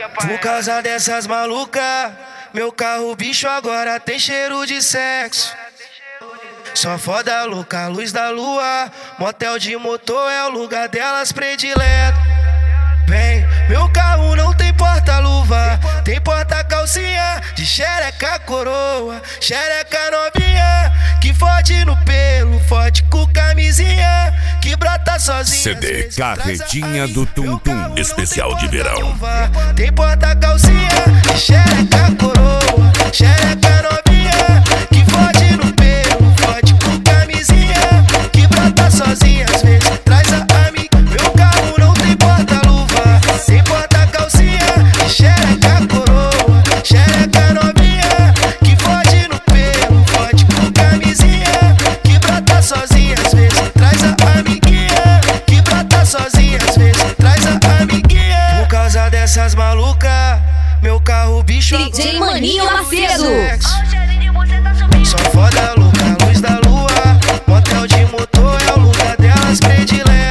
Por causa dessas malucas, meu carro bicho agora tem cheiro de sexo. Só foda louca, luz da lua, motel de motor é o lugar delas predileto. Vem, meu carro não tem porta-luva, tem porta-calcinha de xereca coroa, xereca novinha, que fode no pelo, fode com camisinha, que brota sozinha. CD Carretinha do Tum Tum, especial de verão. Tem porta-calcinha de xereca coroa, xereca novinha, que fode no pelo, fode com camisinha, que brota sozinha, às vezes traz a amiga. Meu carro não tem porta-luva, tem porta-calcinha de xereca coroa, xereca novinha, que fode no pelo, fode com camisinha, que brota sozinha, às vezes traz a amiguinha, que brota sozinha, às vezes traz a amiguinha. Por causa dessas malucas, meu carro bicho DJ Maninho Macedo. Só foda louca, luz da lua, motel de motor é o lugar delas predileto.